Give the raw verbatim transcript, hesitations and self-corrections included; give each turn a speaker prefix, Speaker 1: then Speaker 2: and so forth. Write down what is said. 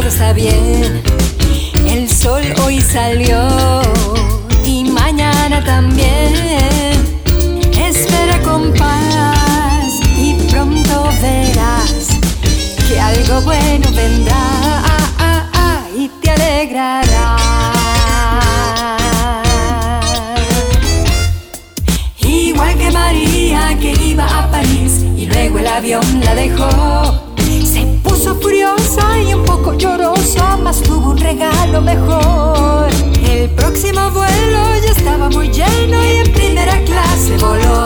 Speaker 1: todo está bien. El sol hoy salió y mañana también. Espera con paz y pronto verás que algo bueno vendrá ah, ah, ah, y te alegrará. Igual que María que iba a París y luego el avión la dejó. Se puso furiosa y un poco llorosa, mas tuvo un regalo mejor. El próximo vuelo ya estaba muy lleno y en primera clase voló.